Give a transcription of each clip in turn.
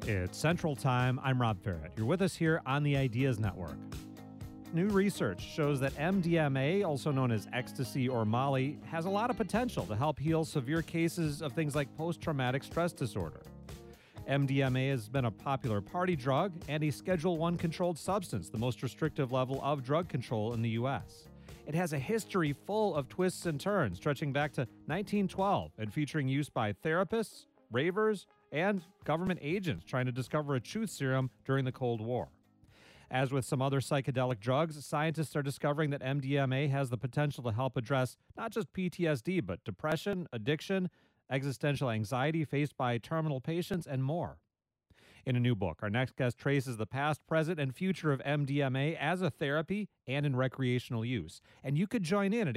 It's Central Time. I'm Rob Farrett. You're with us here on the Ideas Network. New research shows that MDMA, also known as ecstasy or Molly, has a lot of potential to help heal severe cases of things like post-traumatic stress disorder. MDMA has been a popular party drug and a Schedule I controlled substance, the most restrictive level of drug control in the U.S. It has a history full of twists and turns, stretching back to 1912 and featuring use by therapists, ravers, and government agents trying to discover a truth serum during the Cold War. As with some other psychedelic drugs, scientists are discovering that MDMA has the potential to help address not just PTSD, but depression, addiction, existential anxiety faced by terminal patients, and more. In a new book, our next guest traces the past, present, and future of MDMA as a therapy and in recreational use. And you could join in at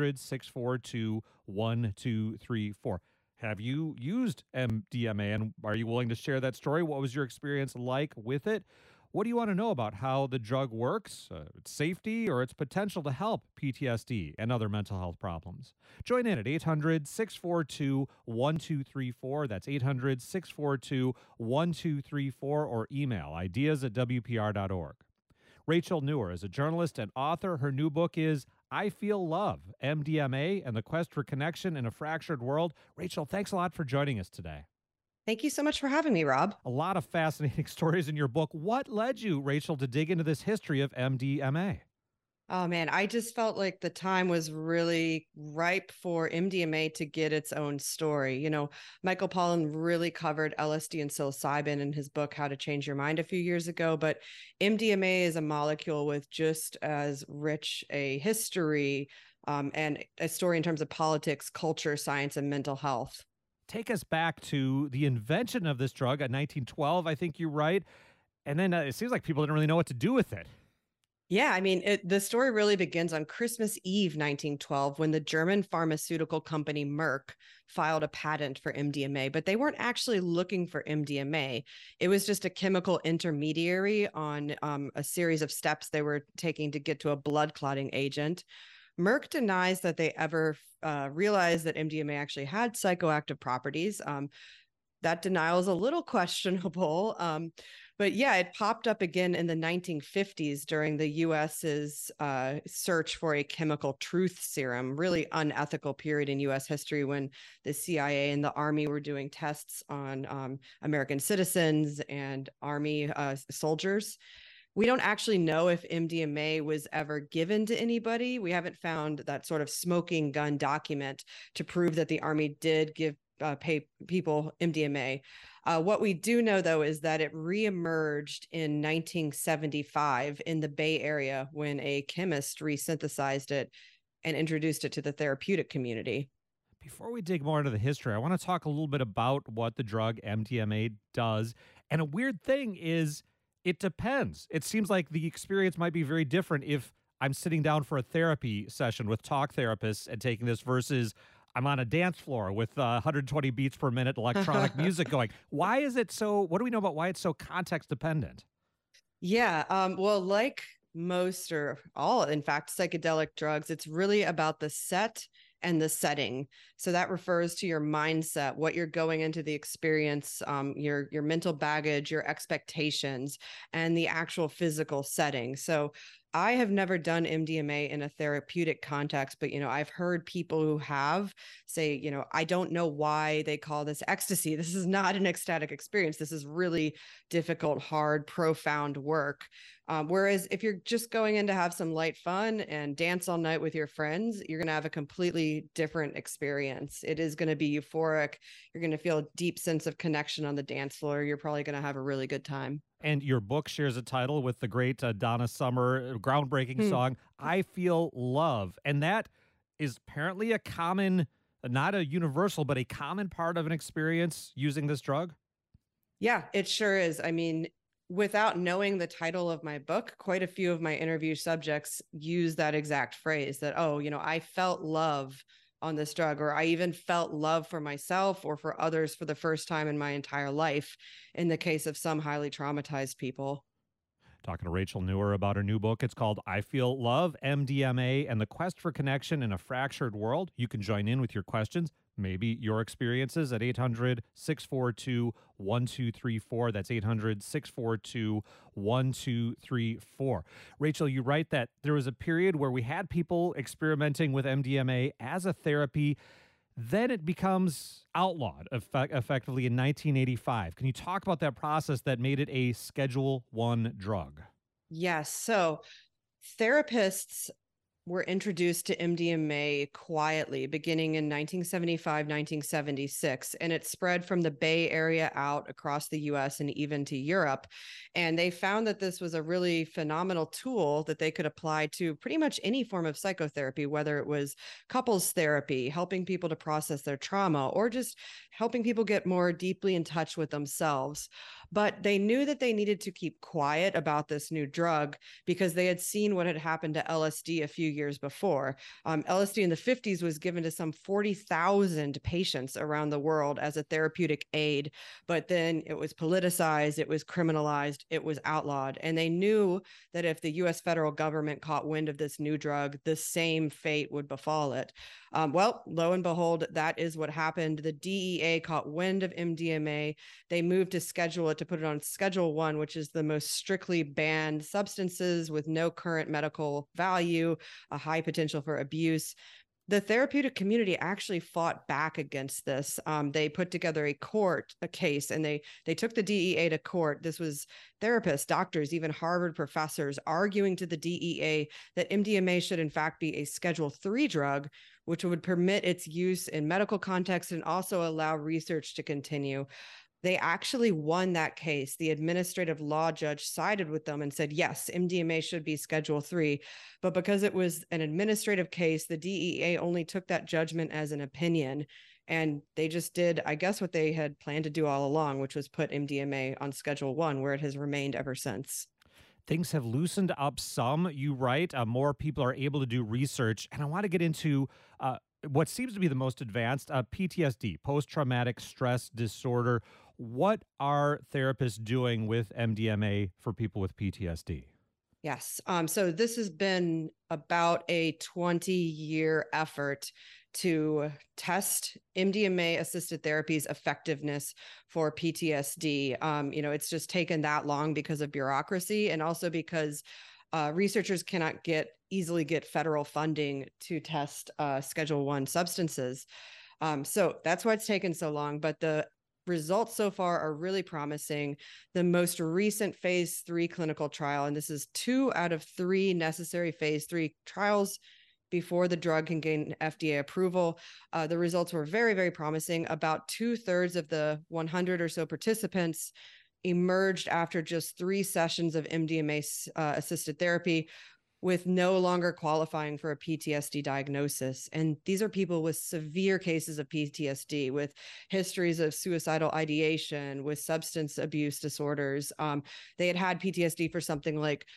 800-642-1234. Have you used MDMA, and are you willing to share that story? What was your experience like with it? What do you want to know about how the drug works, its safety, or its potential to help PTSD and other mental health problems? Join in at 800-642-1234. That's 800-642-1234, or email ideas@wpr.org. Rachel Nuwer is a journalist and author. Her new book is I Feel Love, MDMA and the Quest for Connection in a Fractured World. Rachel, thanks a lot for joining us today. Thank you so much for having me, Rob. A lot of fascinating stories in your book. What led you, Rachel, to dig into this history of MDMA? Oh, man, I just felt like the time was really ripe for MDMA to get its own story. You know, Michael Pollan really covered LSD and psilocybin in his book, How to Change Your Mind, a few years ago. But MDMA is a molecule with just as rich a history and a story in terms of politics, culture, science, and mental health. Take us back to the invention of this drug in 1912, I think you write. And then it seems like people didn't really know what to do with it. Yeah, I mean, the story really begins on Christmas Eve, 1912, when the German pharmaceutical company Merck filed a patent for MDMA, but they weren't actually looking for MDMA. It was just a chemical intermediary on a series of steps they were taking to get to a blood clotting agent. Merck denies that they ever realized that MDMA actually had psychoactive properties. That denial is a little questionable. But yeah, it popped up again in the 1950s during the US's search for a chemical truth serum, really unethical period in US history when the CIA and the Army were doing tests on American citizens and Army soldiers. We don't actually know if MDMA was ever given to anybody. We haven't found that sort of smoking gun document to prove that the Army did pay people MDMA. What we do know, though, is that it reemerged in 1975 in the Bay Area when a chemist resynthesized it and introduced it to the therapeutic community. Before we dig more into the history, I want to talk a little bit about what the drug MDMA does. And a weird thing is, it depends. It seems like the experience might be very different if I'm sitting down for a therapy session with talk therapists and taking this versus I'm on a dance floor with 120 beats per minute electronic music going. Why is it so? What do we know about why it's so context dependent? Yeah, well, like most or all, in fact, psychedelic drugs, it's really about the set and the setting. So that refers to your mindset, what you're going into the experience, your mental baggage, your expectations, and the actual physical setting. So I have never done MDMA in a therapeutic context, but, I've heard people who have say, I don't know why they call this ecstasy. This is not an ecstatic experience. This is really difficult, hard, profound work. Whereas if you're just going in to have some light fun and dance all night with your friends, you're going to have a completely different experience. It is going to be euphoric. You're going to feel a deep sense of connection on the dance floor. You're probably going to have a really good time. And your book shares a title with the great Donna Summer groundbreaking song, I Feel Love. And that is apparently a common, not a universal, but a common part of an experience using this drug. Yeah, it sure is. I mean, without knowing the title of my book, quite a few of my interview subjects use that exact phrase that, I felt love on this drug, or I even felt love for myself or for others for the first time in my entire life, in the case of some highly traumatized people. Talking to Rachel Nuwer about her new book. It's called I Feel Love, MDMA, and the Quest for Connection in a Fractured World. You can join in with your questions maybe your experiences at 800-642-1234. That's 800-642-1234. Rachel, you write that there was a period where we had people experimenting with MDMA as a therapy. Then it becomes outlawed effectively in 1985. Can you talk about that process that made it a Schedule I drug? Yes. So therapists were introduced to MDMA quietly beginning in 1975, 1976, and it spread from the Bay Area out across the US and even to Europe. And they found that this was a really phenomenal tool that they could apply to pretty much any form of psychotherapy, whether it was couples therapy, helping people to process their trauma, or just helping people get more deeply in touch with themselves. But they knew that they needed to keep quiet about this new drug because they had seen what had happened to LSD a few years before. LSD in the 50s was given to some 40,000 patients around the world as a therapeutic aid, but then it was politicized, it was criminalized, it was outlawed. And they knew that if the US federal government caught wind of this new drug, the same fate would befall it. Well, lo and behold, that is what happened. The DEA caught wind of MDMA. They moved to schedule it, to put it on Schedule I, which is the most strictly banned substances with no current medical value, a high potential for abuse. The therapeutic community actually fought back against this. They put together a case, and they took the DEA to court. This was therapists, doctors, even Harvard professors arguing to the DEA that MDMA should in fact be a Schedule III drug, which would permit its use in medical context and also allow research to continue. They actually won that case. The administrative law judge sided with them and said, yes, MDMA should be Schedule III. But because it was an administrative case, the DEA only took that judgment as an opinion. And they just did, I guess, what they had planned to do all along, which was put MDMA on Schedule I, where it has remained ever since. Things have loosened up some, you write. More people are able to do research. And I want to get into what seems to be the most advanced PTSD, post traumatic stress disorder. What are therapists doing with MDMA for people with PTSD? Yes. So this has been about a 20-year effort to test MDMA assisted therapy's effectiveness for PTSD. It's just taken that long because of bureaucracy, and also because researchers cannot easily get federal funding to test Schedule I substances. So that's why it's taken so long. But the results so far are really promising. The most recent phase 3 clinical trial, and this is 2 out of 3 necessary phase 3 trials before the drug can gain FDA approval. The results were very, very promising. About 2/3 of the 100 or so participants emerged after just 3 sessions of MDMA assisted therapy with no longer qualifying for a PTSD diagnosis. And these are people with severe cases of PTSD, with histories of suicidal ideation, with substance abuse disorders. They had PTSD for something like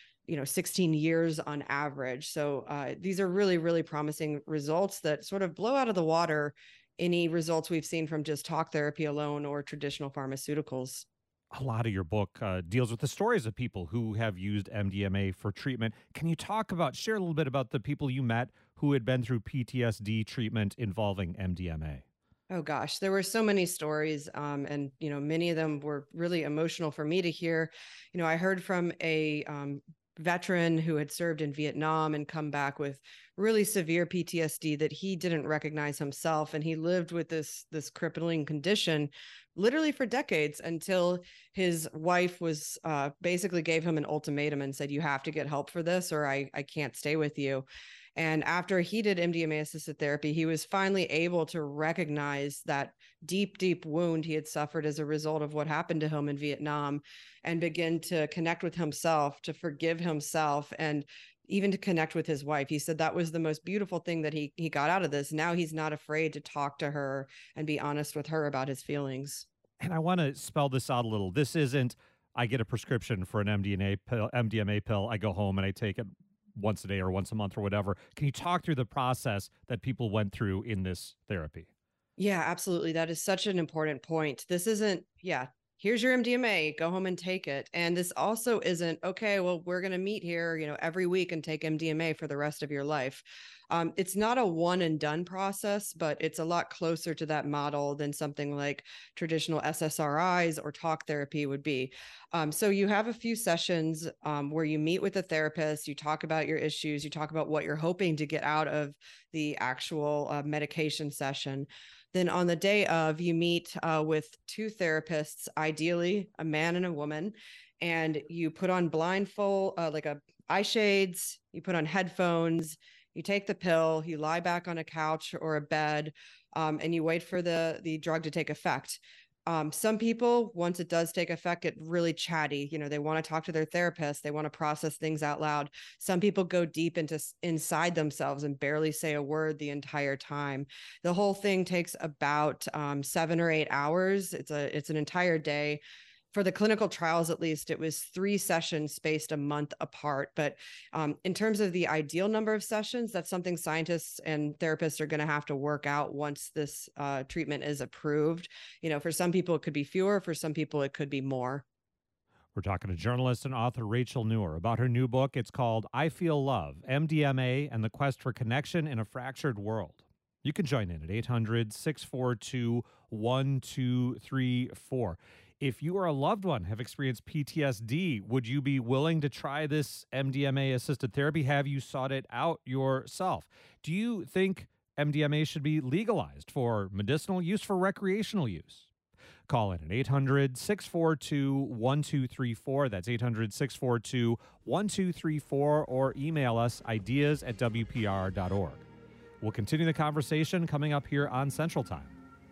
16 years on average. So these are really, really promising results that sort of blow out of the water any results we've seen from just talk therapy alone or traditional pharmaceuticals. A lot of your book deals with the stories of people who have used MDMA for treatment. Can you share a little bit about the people you met who had been through PTSD treatment involving MDMA? Oh gosh, there were so many stories, and many of them were really emotional for me to hear. I heard from a veteran who had served in Vietnam and come back with really severe PTSD that he didn't recognize himself, and he lived with this crippling condition literally for decades until his wife was basically gave him an ultimatum and said, you have to get help for this or I can't stay with you. And after he did MDMA assisted therapy, he was finally able to recognize that deep, deep wound he had suffered as a result of what happened to him in Vietnam, and begin to connect with himself, to forgive himself, and even to connect with his wife. He said that was the most beautiful thing that he got out of this. Now he's not afraid to talk to her and be honest with her about his feelings. And I want to spell this out a little. This isn't, I get a prescription for an MDMA pill, I go home and I take it once a day or once a month or whatever. Can you talk through the process that people went through in this therapy? Yeah, absolutely. That is such an important point. This isn't, here's your MDMA, go home and take it. And this also isn't, okay, well, we're going to meet here, every week and take MDMA for the rest of your life. It's not a one and done process, but it's a lot closer to that model than something like traditional SSRIs or talk therapy would be. So you have a few sessions where you meet with a therapist, you talk about your issues, you talk about what you're hoping to get out of the actual medication session. Then on the day of, you meet with two therapists, ideally a man and a woman, and you put on blindfold, like eye shades, you put on headphones, you take the pill, you lie back on a couch or a bed, and you wait for the drug to take effect. Some people, once it does take effect, get really chatty. They want to talk to their therapist. They want to process things out loud. Some people go deep inside themselves and barely say a word the entire time. The whole thing takes about 7 or 8 hours. It's an entire day. For the clinical trials, at least, it was 3 sessions spaced a month apart. But in terms of the ideal number of sessions, that's something scientists and therapists are going to have to work out once this treatment is approved. For some people, it could be fewer. For some people, it could be more. We're talking to journalist and author Rachel Nuwer about her new book. It's called I Feel Love, MDMA and the Quest for Connection in a Fractured World. You can join in at 800-642-1234. If you or a loved one have experienced PTSD, would you be willing to try this MDMA-assisted therapy? Have you sought it out yourself? Do you think MDMA should be legalized for medicinal use, for recreational use? Call in at 800-642-1234. That's 800-642-1234, or email us ideas@wpr.org. We'll continue the conversation coming up here on Central Time.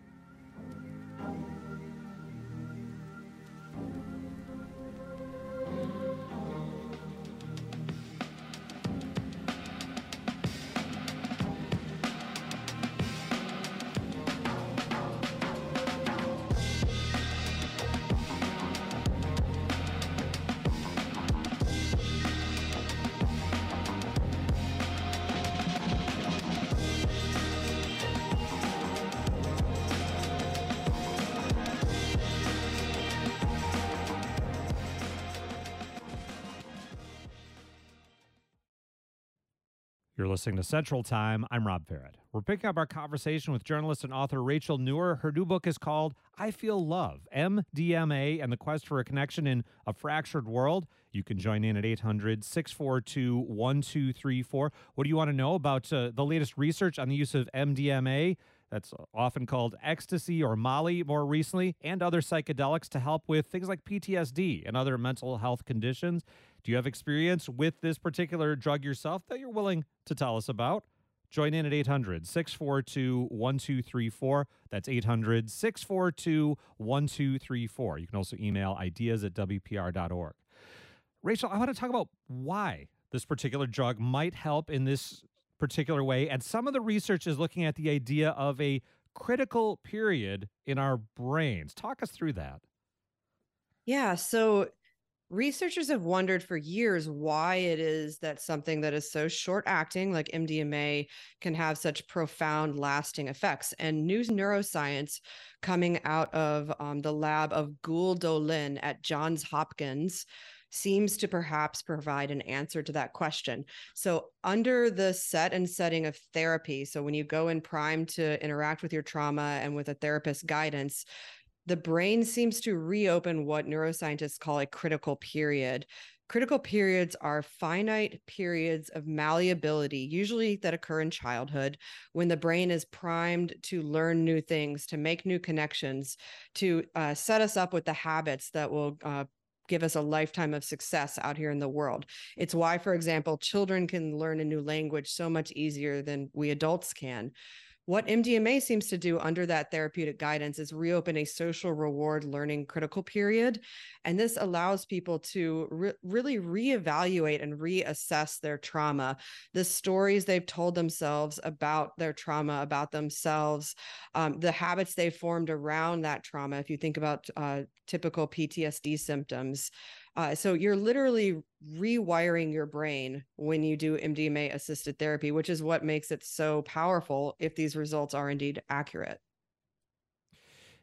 You're listening to Central Time. I'm Rob Ferret. We're picking up our conversation with journalist and author Rachel Nuwer. Her new book is called I Feel Love, MDMA and the Quest for a Connection in a Fractured World. You can join in at 800-642-1234. What do you want to know about the latest research on the use of MDMA? That's often called ecstasy or Molly more recently, and other psychedelics to help with things like PTSD and other mental health conditions. Do you have experience with this particular drug yourself that you're willing to tell us about? Join in at 800-642-1234. That's 800-642-1234. You can also email ideas@wpr.org. Rachel, I want to talk about why this particular drug might help in this particular way. And some of the research is looking at the idea of a critical period in our brains. Talk us through that. Yeah. So researchers have wondered for years why it is that something that is so short acting, like MDMA, can have such profound lasting effects. And new neuroscience coming out of the lab of Gul Dolin at Johns Hopkins seems to perhaps provide an answer to that question. So under the set and setting of therapy, so when you go in primed to interact with your trauma and with a therapist's guidance, the brain seems to reopen what neuroscientists call a critical period. Critical periods are finite periods of malleability, usually that occur in childhood, when the brain is primed to learn new things, to make new connections, to set us up with the habits that will give us a lifetime of success out here in the world. It's why, for example, children can learn a new language so much easier than we adults can. What MDMA seems to do under that therapeutic guidance is reopen a social reward learning critical period. And this allows people to really reevaluate and reassess their trauma, the stories they've told themselves about their trauma, about themselves, the habits they've formed around that trauma. If you think about typical PTSD symptoms. So you're literally rewiring your brain when you do MDMA assisted therapy, which is what makes it so powerful if these results are indeed accurate.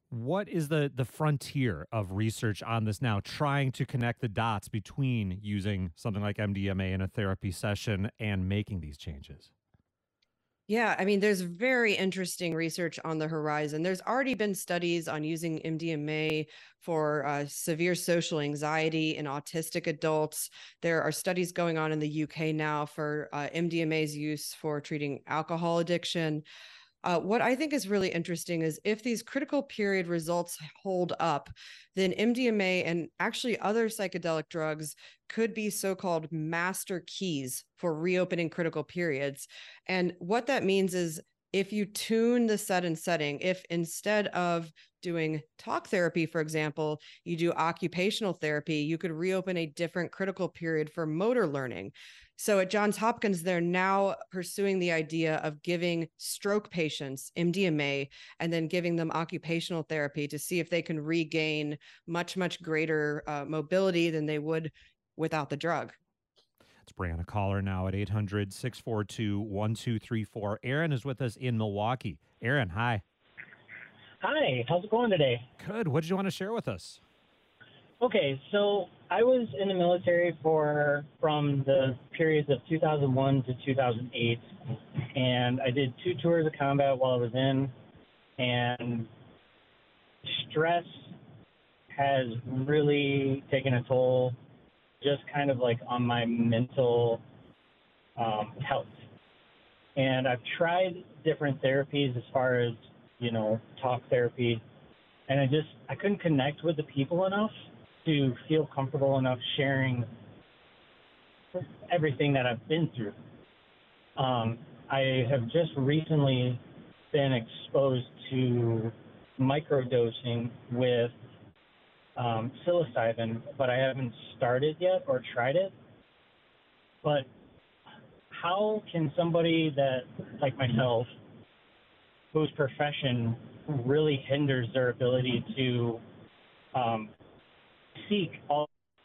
What is the frontier of research on this now, trying to connect the dots between using something like MDMA in a therapy session and making these changes? Yeah, I mean, there's very interesting research on the horizon. There's already been studies on using MDMA for severe social anxiety in autistic adults. There are studies going on in the UK now for MDMA's use for treating alcohol addiction. What I think is really interesting is if these critical period results hold up, then MDMA and actually other psychedelic drugs could be so called master keys for reopening critical periods. And what that means is if you tune the set and setting, if instead of doing talk therapy, for example, you do occupational therapy, you could reopen a different critical period for motor learning. So at Johns Hopkins, they're now pursuing the idea of giving stroke patients MDMA and then giving them occupational therapy to see if they can regain much, much greater mobility than they would without the drug. Let's bring on a caller now at 800-642-1234. Aaron is with us in Milwaukee. Aaron, hi. Hi, how's it going today? Good. What did you want to share with us? Okay, so I was in the military from the periods of 2001 to 2008, and I did 2 tours of combat while I was in, and stress has really taken a toll just kind of like on my mental health. And I've tried different therapies as far as, talk therapy, and I couldn't connect with the people enough to feel comfortable enough sharing everything that I've been through. I have just recently been exposed to microdosing with psilocybin, but I haven't started yet or tried it. But how can somebody that, like myself, whose profession really hinders their ability to seek all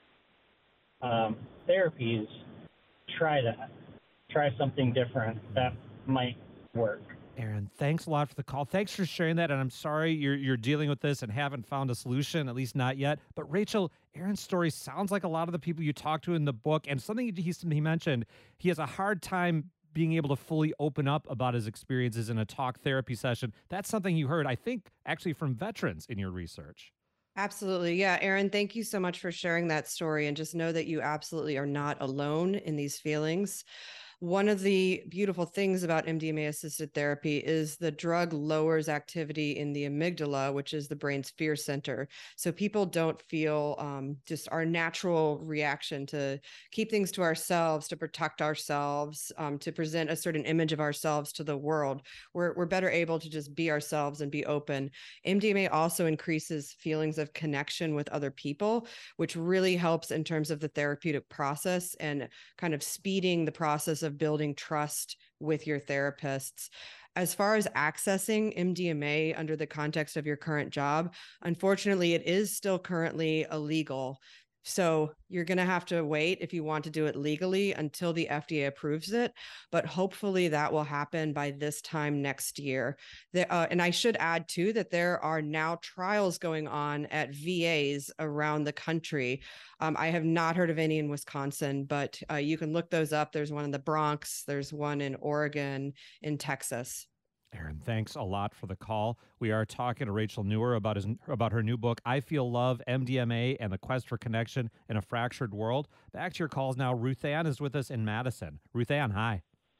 therapies, try something different that might work? Aaron, thanks a lot for the call. Thanks for sharing that. And I'm sorry you're dealing with this and haven't found a solution, at least not yet. But Rachel, Aaron's story sounds like a lot of the people you talked to in the book, and something he mentioned, he has a hard time being able to fully open up about his experiences in a talk therapy session. That's something you heard, I think, actually from veterans in your research. Absolutely. Yeah. Aaron, thank you so much for sharing that story. And just know that you absolutely are not alone in these feelings. One of the beautiful things about MDMA assisted therapy is the drug lowers activity in the amygdala, which is the brain's fear center. So people don't feel just our natural reaction to keep things to ourselves, to protect ourselves, to present a certain image of ourselves to the world. We're better able to just be ourselves and be open. MDMA also increases feelings of connection with other people, which really helps in terms of the therapeutic process and kind of speeding the process of building trust with your therapists. As far as accessing MDMA under the context of your current job, unfortunately, it is still currently illegal. So you're going to have to wait if you want to do it legally until the FDA approves it. But hopefully that will happen by this time next year. And I should add, too, that there are now trials going on at VAs around the country. I have not heard of any in Wisconsin, but you can look those up. There's one in the Bronx. There's one in Oregon, in Texas. Aaron, thanks a lot for the call. We are talking to Rachel Nuwer about her new book, I Feel Love, MDMA, and the Quest for Connection in a Fractured World. Back to your calls now. Ruth Ann is with us in Madison. Ruth Ann, hi.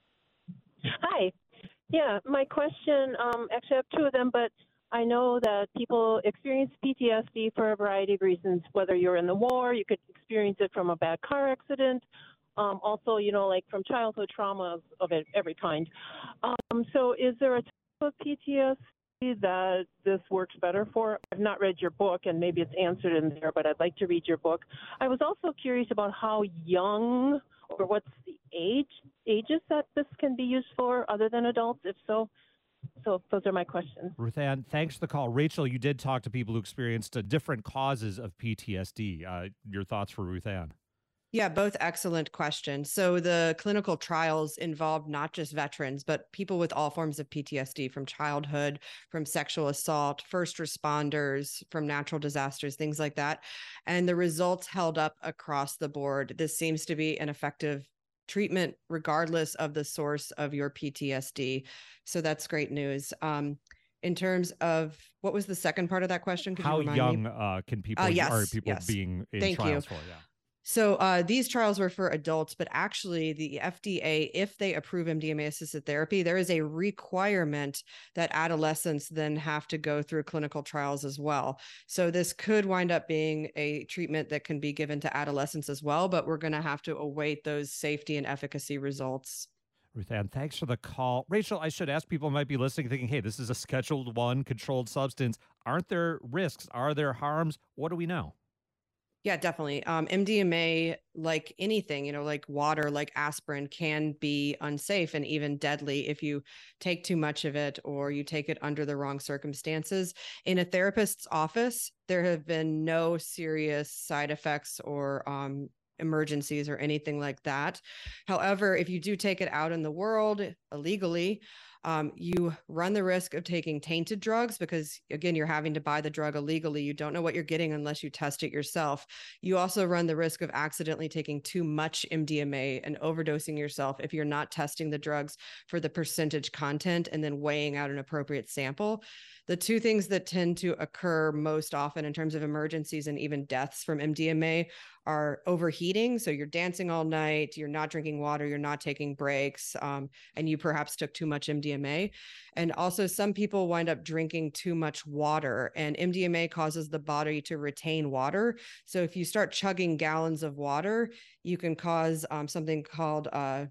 Hi. Yeah, my question, actually I have 2 of them, but I know that people experience PTSD for a variety of reasons, whether you're in the war, you could experience it from a bad car accident, also, like from childhood traumas of every kind. So is there a type of PTSD that this works better for? I've not read your book, and maybe it's answered in there, but I'd like to read your book. I was also curious about how young or what's the ages that this can be used for other than adults, if so. So those are my questions. Ruth Ann, thanks for the call. Rachel, you did talk to people who experienced different causes of PTSD. Your thoughts for Ruth Ann? Yeah, both excellent questions. So the clinical trials involved not just veterans, but people with all forms of PTSD from childhood, from sexual assault, first responders, from natural disasters, things like that. And the results held up across the board. This seems to be an effective treatment regardless of the source of your PTSD. So that's great news. In terms of what was the second part of that question? Could you How remind young me? can people are Yes, people yes. being in Thank you. trials for? Yeah. So these trials were for adults, but actually the FDA, if they approve MDMA assisted therapy, there is a requirement that adolescents then have to go through clinical trials as well. So this could wind up being a treatment that can be given to adolescents as well, but we're going to have to await those safety and efficacy results. Ruth Ann, thanks for the call. Rachel, I should ask, people might be listening thinking, hey, this is a Scheduled 1 controlled substance. Aren't there risks? Are there harms? What do we know? Yeah, definitely. MDMA, like anything, like water, like aspirin, can be unsafe and even deadly if you take too much of it or you take it under the wrong circumstances. In a therapist's office, there have been no serious side effects or emergencies or anything like that. However, if you do take it out in the world illegally, you run the risk of taking tainted drugs because, again, you're having to buy the drug illegally. You don't know what you're getting unless you test it yourself. You also run the risk of accidentally taking too much MDMA and overdosing yourself if you're not testing the drugs for the percentage content and then weighing out an appropriate sample. The two things that tend to occur most often in terms of emergencies and even deaths from MDMA are overheating. So you're dancing all night, you're not drinking water, you're not taking breaks, and you perhaps took too much MDMA. And also some people wind up drinking too much water, and MDMA causes the body to retain water. So if you start chugging gallons of water, you can cause something called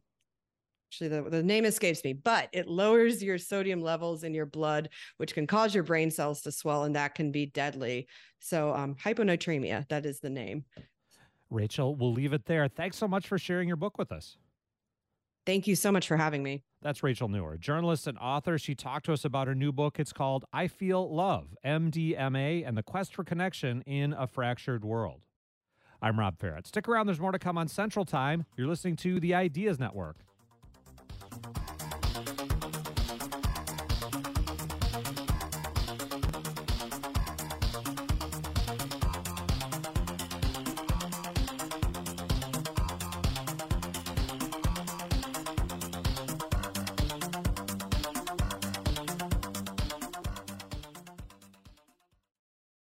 actually the name escapes me, but it lowers your sodium levels in your blood, which can cause your brain cells to swell, and that can be deadly. So hyponatremia, that is the name. Rachel, we'll leave it there. Thanks so much for sharing your book with us. Thank you so much for having me. That's Rachel Nuwer, journalist and author. She talked to us about her new book. It's called I Feel Love, MDMA and the Quest for Connection in a Fractured World. I'm Rob Ferrett. Stick around. There's more to come on Central Time. You're listening to the Ideas Network.